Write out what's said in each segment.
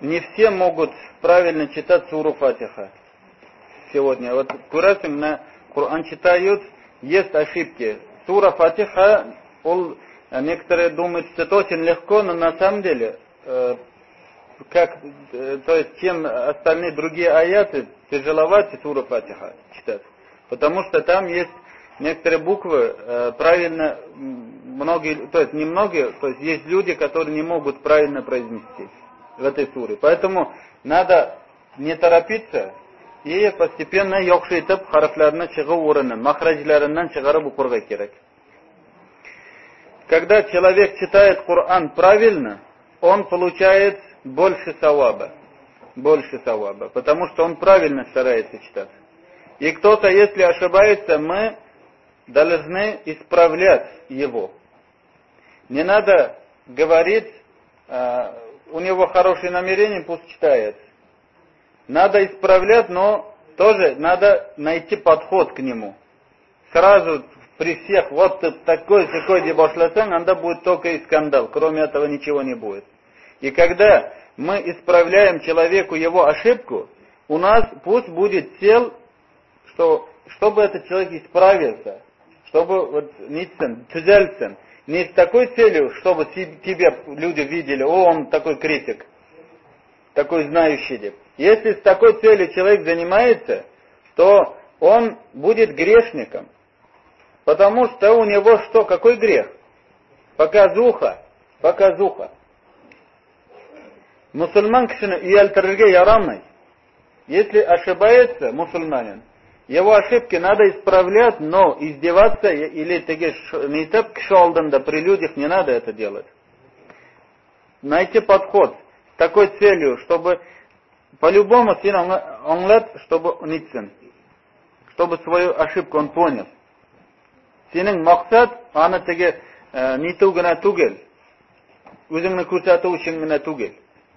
не все могут правильно читать суру Фатиха сегодня. Вот күрәсең, на Коран читают, есть ошибки. Сура Фатиха, некоторые думают, что это очень легко, но на самом деле, то есть, чем остальные другие аяты, тяжеловато сура Фатиха читать. Потому что там есть некоторые буквы, правильно, многие, то есть немногие, то есть есть люди, которые не могут правильно произнести в этой суре. Поэтому надо не торопиться и постепенно йокшитып харфларны чыгу урынын, махраджларынан чыгарып укырга керек. Когда человек читает Коран правильно, он получает больше саваба, потому что он правильно старается читать. И кто-то, если ошибается, мы должны исправлять его. Не надо говорить, у него хорошие намерения, пусть читает. Надо исправлять, но тоже надо найти подход к нему. Сразу при всех, вот ты такой дебашласан, анда будет только и скандал, кроме этого ничего не будет. И когда мы исправляем человеку его ошибку, у нас пусть будет цел, чтобы этот человек исправился, чтобы вот ницен, тюзельцен, не с такой целью, чтобы тебя люди видели, он такой критик, такой знающий. Если с такой целью человек занимается, то он будет грешником. Потому что у него что? Какой грех? Показуха. Мусульман кишини уялтырырга ярамай. Если ошибается мусульманин, его ошибки надо исправлять, но издеваться или теге нитеп киши алдында при людях не надо это делать. Найти подход с такой целью, чтобы по-любому син аңлат, чтобы нитсен, чтобы свою ошибку он понял. Синең максат аны теге нитү генә түгел, үзеңне күрсәтү өчен генә түгел.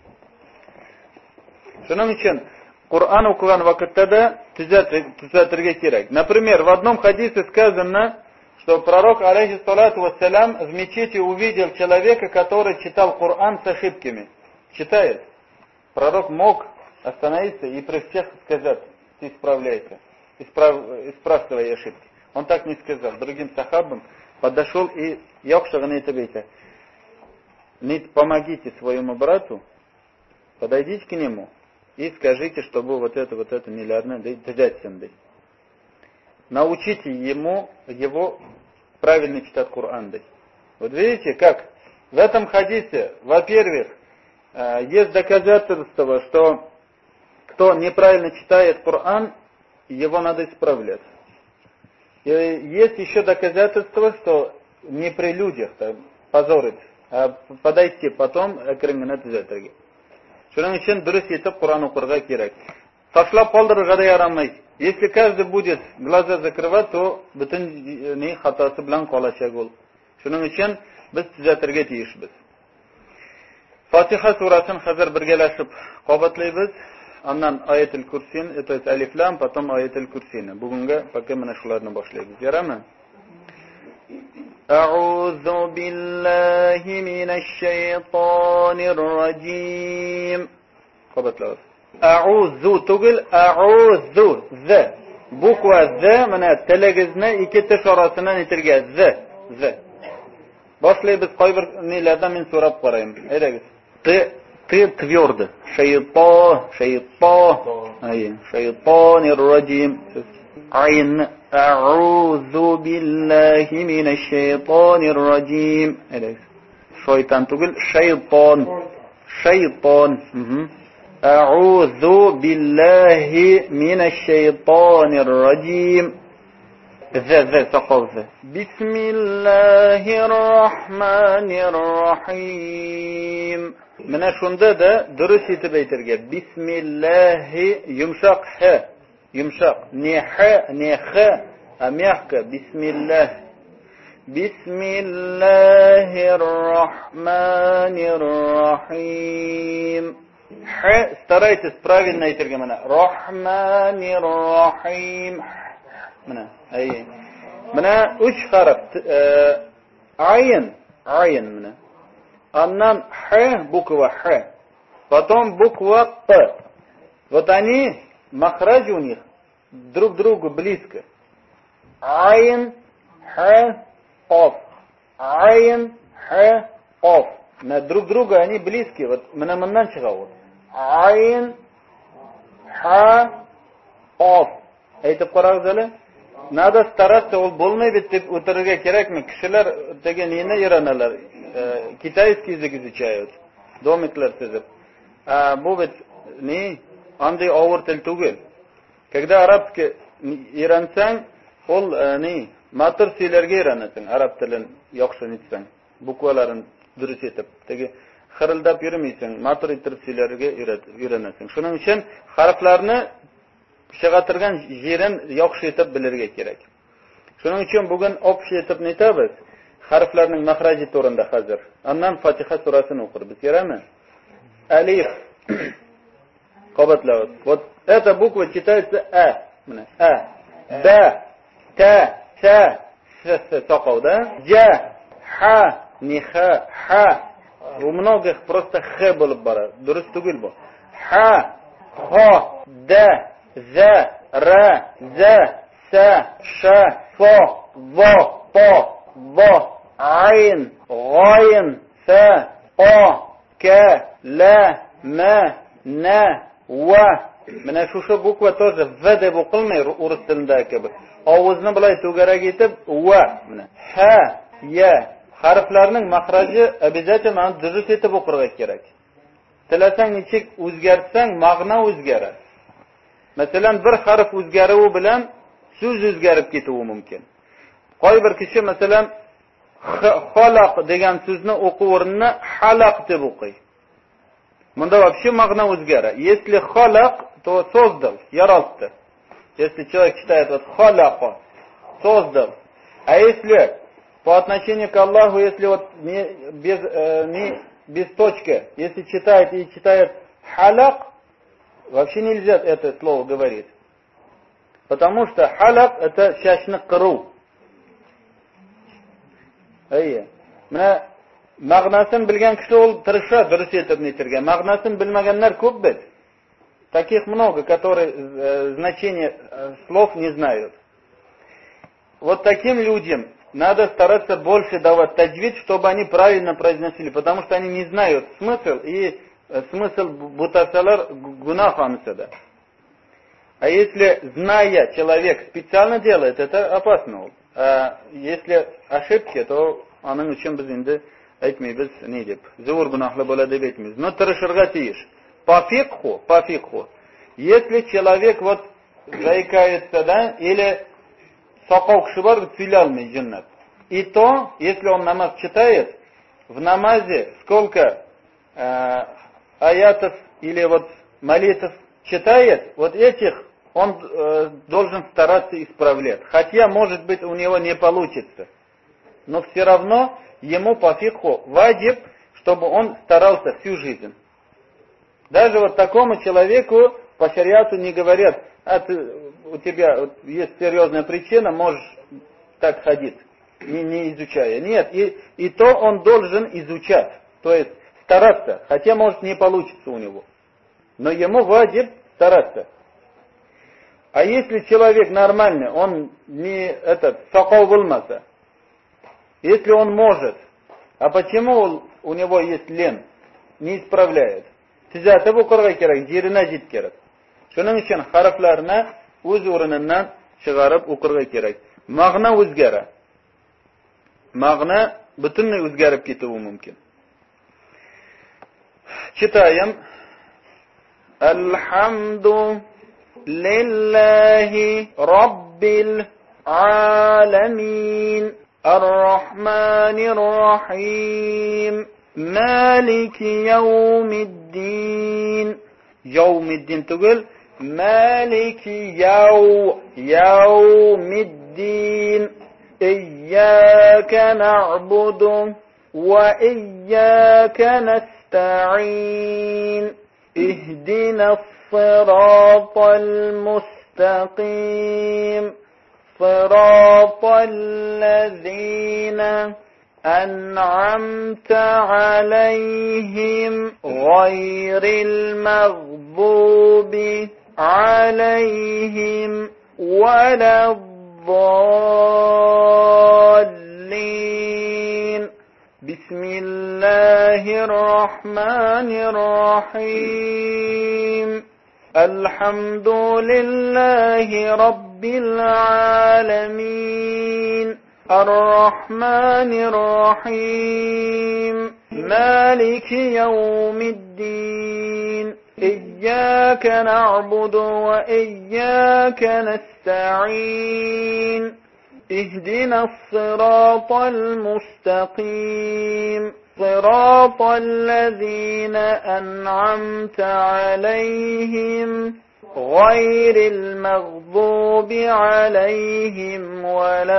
Шуның өчен Коран укыган вакытта да төзәтергә кирәк. Например, в одном хадисе сказано, что пророк, алейхиссалату вассалям, в мечети увидел человека, который читал Коран с ошибками. Читает. Пророк мог остановиться и при всех сказать: ты исправляйся, исправь свои ошибки. Он так не сказал. Другим сахабам подошел и помогите своему брату, подойдите к нему и скажите, чтобы вот это миллиардное дядь. Научите его правильно читать Коран. Вот видите, как в этом хадисе, во-первых, есть доказательство, что кто неправильно читает Коран, его надо исправлять. И есть еще доказательство, что не при людях позорить, а подойти потом криминал түзәтергә. Шуның өчен дөрес итеп Коран укырга кирәк. Ташлап калдырырга да ярамый. Если каждый будет глаза закрывать, то бөтен хатасы белән калачак ул. Шуның өчен без түзәтергә тиешбез. Фатиха сурасын хәзер бергәләшеп кабатлыйбыз. Аннан аятул курсин, то есть алиф-лам, потом аятул курсин. Бүгенге пока менә шуларны башлыйбыз. Ярамы? А'узу биллахи минаш шайтанир раджим. Кабатлабыз. А'узу түгел, а'узу. З. Буква З менә телегезне ике теш арасыннан итергә. З. Башлыйбыз, кайбер ниләрдән мин сорап карыйм. Әйдәгез. Ты твердо. Шайтанир раджим. Айн. А'узу биллахи минаш шайтанир раджим. Шайтан түгел, шайтан. А'узу биллахи минаш шайтанир раджим. З сакал з. Бисмиллахир рахманир рахим. Менә шунда да дөрес итеп әйтергә. Бисмиллахи йомшак х. Йомшак. Не х, не х, а мягко. Бисмиллах. Бисмиллахир рахманир рахим. Х старайтесь правильно әйтергә менә. Рахманир рахим. Менә. Менә 3 харф. Айн менә. Аннан х, буква х. потом буква П. Вот они, махраджи у них друг к другу близко. Айн, х, оф. Айн, х, оф. На друг друга они близкие. Вот мынамыннан чыга. Айн, х, оф. Айтып карагыз. Надо стараться, ол болмай бит деп o'tirishga kerakmi? Kishilar degan neni yaraнаlar. Китайский язык изучают. Домиклар сизib. Bu bit ne? Андай авыр тел түгел. Когда арабский öğrensәң, ол не? Матур сөйләргә öğренәсең. Араб телен яхшы нитсәң, букваларын дөрес итеп. Теге хырылдап йөрмисең, матур итеп сөйләргә öğренәсең. Шуның өчен харфларны чыгатырган җирен яхшы итеп белергә кирәк. Шуның өчен бүген общий итеп нитәбез. Харфларның махраҗи турында хәзер. Аннан Фатиха сурасын укырбыз, ярамы? Алиф. Кабатлавыз. Вот эта буква читается А. Б, Т, С, сакау, да? Ж, Х, не Х, Х. У многих просто Х булып бара. Дөрес түгел бу. Х, Х, Д, З, Р, З, С, Ш, Ф, В, П, В, Айн, Гайн, С, О, К, Л, М, Н, В. Менә шушы буква тоже В дип укылмый урыс телендә кебек. Авызны булай түгәрәк итеп В. Менә Х, Я. Харфларның махраҗы обязательно дөрес итеп укырга кирәк. Теләсәң ничек үзгәртсәң, магна үзгәрә. Мәсәлән, бер харф үзгәрүе белән сүз үзгәреп китүе мөмкин. Кайбер кеше, мәсәлән, халак дигән сүзне уку урынына халак дип укый. Монда вообще магна үзгәрә. Если халак, то создал, яратты. Если человек читает вот халяка, создал. А если по отношению к Аллаху, если вот не без точки, если читает халак, вообще нельзя это слово говорить. Потому что халак это шашны кыру. Менә магнасын белгән кеше ул тырыша дөрес әйтеп нитергә. Магнасын белмәгәннәр күп бит. Таких много, которые значение слов не знают. Вот таким людям надо стараться больше давать таджвид, чтобы они правильно произносили, потому что они не знают смысл, и смысл бутасалар гунах анысыда. А если, зная, человек специально делает, это опасно. А если ошибки, то аның өчен без инде әйтмәйбез ни дип. Зур гунахлы була дип әйтмибез. Но тырышырга тиеш. По фикху. Если человек вот заикается, да, или сакау кеше бар, сөйлә алмый җиннәт. И то, если он намаз читает, в намазе сколько аятов или вот молитв читает, вот этих он должен стараться исправлять. Хотя, может быть, у него не получится. Но все равно ему по фикху ваджиб, чтобы он старался всю жизнь. Даже вот такому человеку по шариату не говорят, у тебя есть серьезная причина, можешь так ходить, не изучая. Нет, и то он должен изучать, то есть стараться, хотя может не получится у него. Но ему ваджиб стараться. А если человек нормальный, он не сакау булмаса, если он может, а почему у него есть лень, не исправляет? Тизатып укырга кирәк, җиренә җиткереп. Шуның өчен харфларны үз урыныннан чыгарып укырга кирәк. Магна үзгәрә. Магна бөтенләй үзгәреп китүе мөмкин. Читаем. Алхамду лиллаһи раббил аламин. Ар-рахманир рахим. مالك يوم الدين. يوم الدين تقول مالك يوم الدين. إياك نعبد وإياك نستعين. اهدنا الصراط المستقيم. صراط الذين أنعمت عليهم غير المغضوب عليهم ولا الضالين. بسم الله الرحمن الرحيم. الحمد لله رب العالمين الرحمن الرحيم مالك يوم الدين إياك نعبد وإياك نستعين اهدنا الصراط المستقيم صراط الذين أنعمت عليهم غير المغضوب عليهم ولا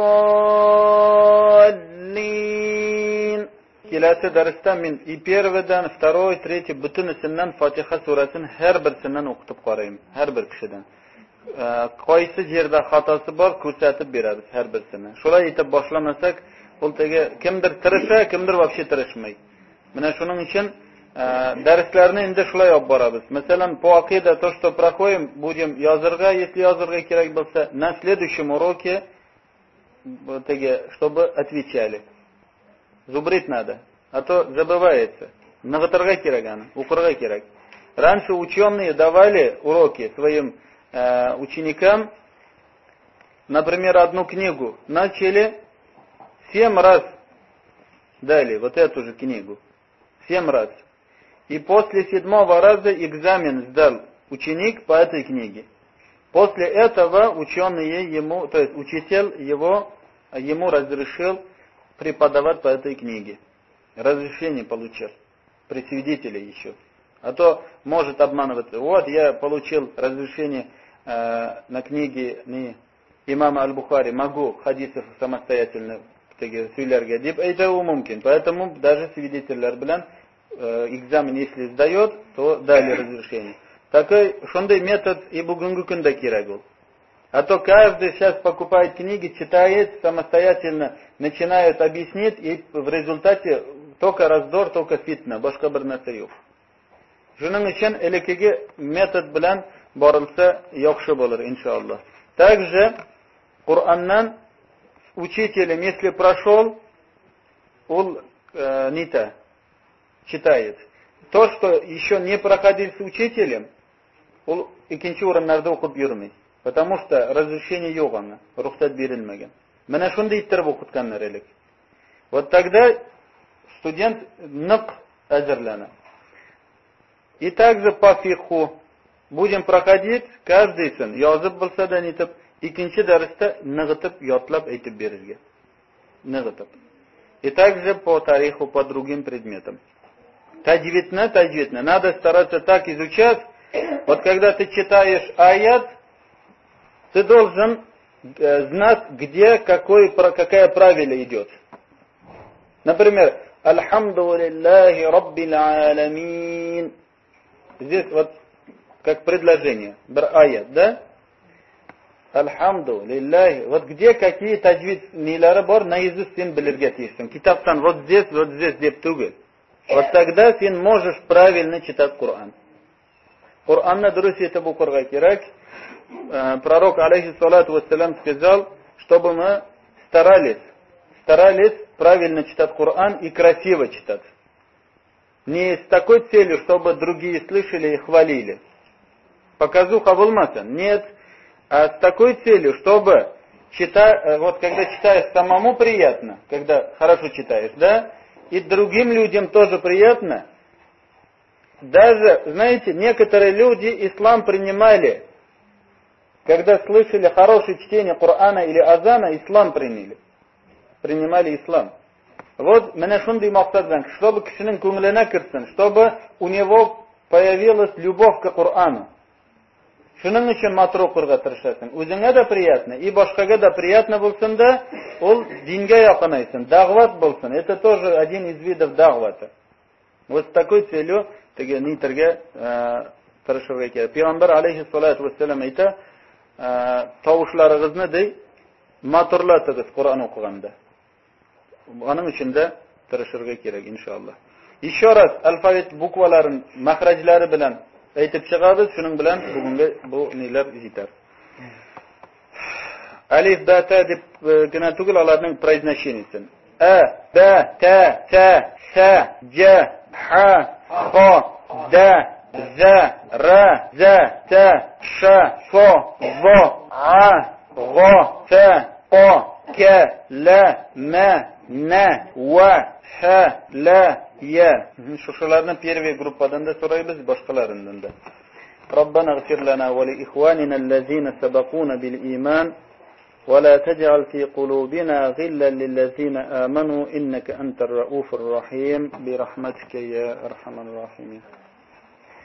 الضالين. Келесі дәрістә мен и первыйдан, второй, третий бүтінісінен Фатиха сурасын һәр берсеннән оқытып карайым, һәр бер кешедән. Кайсы җирдә хатасы бар, күрсәтеп бирәбез һәр берсенә. Шулай итеп башламасак, ул теге кемдер тырыша, кемдер вообще тырышмый. Менә шуның өчен дәресләрне инде шулай алып барабыз. Мәсәлән, по акида то, что проходим, будем язырга, если язырга кирәк булса, на следующем уроке чтобы отвечали. Зубрить надо, а то забывается. Нагытырга кирәк аны, укырга кирәк. Раньше ученые давали уроки своим ученикам, например, одну книгу начали 7 раз дали, вот эту же книгу, 7 раз. И после 7-го раза экзамен сдал ученик по этой книге. После этого ученые ему, то есть учитель ему разрешил преподавать по этой книге. Разрешение получил. При свидетеле еще. А то может обманываться. Вот я получил разрешение на книге имама Аль-Бухари. Могу хадисов самостоятельно сөйләргә дип әйтәү мөмкин. Поэтому даже свидетельләр белән экзамен если сдает, то дали разрешение. Такой шундый метод и бүгенге көндә кирәк ул. А то каждый сейчас покупает книги, читает самостоятельно, начинает объяснить, и в результате только раздор, только фитна, башка бер нәрсә юк. Шуның өчен элекеге метод белән барылса яхшы булыр иншаллах. Также Кураннан учителем, если прошел, он читает. То, что еще не проходил с учителем, он икенче урыннарда укып йөрмей. Потому что разрешение юк аңа, рөхсәт бирелмәгән. Менә шундый иттереп укытканнар элек. Вот тогда студент нык әзерләнә. И также по фикху будем проходить каждыйсын, язып булса да нитеп, икенче дәрестә ныгытып, ятлап әйтеп бирергә. Ныгытып. И также по тариху, по другим предметам. Таджвидно. Надо стараться так изучать. Вот когда ты читаешь аят, ты должен знать, где какая правило идет. Например, Альхамдулиллахи Раббил Аламин. Здесь вот как предложение. Аят, да? Альхамдулиллахи. Вот где какие таджвид нилары бар, наизусть сен белергә тиешсең. Китаптан вот здесь деп түгел. Вот тогда сен можешь правильно читать Коран. Коранны дөрес итеп укырга кирәк. Пророк, алейхиссалату вассалям, сказал, чтобы мы старались правильно читать Коран и красиво читать. Не с такой целью, чтобы другие слышали и хвалили. Показуха булмасын. Нет. А с такой целью, чтобы вот когда читаешь самому приятно, когда хорошо читаешь, да, и другим людям тоже приятно. Даже, знаете, некоторые люди ислам принимали, когда слышали хорошее чтение Корана или азана, ислам принимали ислам. Вот менә шундый максатдан, чтобы кешенең күңеленә керсен, чтобы у него появилась любовь к Корану. Шуның өчен матур укырга тырышасың. Үзеңә дә приятно, и башкага да приятно булсын да, ул дингә якынайсын, дагъват булсын. Это тоже один из видов дагъвата. Вот с такой целью теге нитергә тырышырга кирәк. Пәйгамбер алейхиссалату вассалам әйтә, тавышларыгызны ди матурлатыгыз Коран укыганда. Buning uchun da tirishirga kerak inshaalloh. Еще раз alfavit bukvalarini mahrajlari bilan aytib chiqamiz. Shuning bilan bugungi bu nelar yetar. Alif, ba, ta deb gina tugul ularning произношениесі. A, ba, ta, sa, sa, ja, ha, kho, da, za, ra, za, ta, sha, fo, vo, a, gho, ta, o, ka, la, ma, na, va, ha, la, ya. Shularni первый gruppadan da so'raymiz, boshqalaridan da. ربنا اغفر لنا ولإخواننا الذين سبقونا بالإيمان ولا تجعل في قلوبنا غلا للذين آمنوا إنك أنت الرؤوف الرحيم برحمتك يا أرحم الراحمين.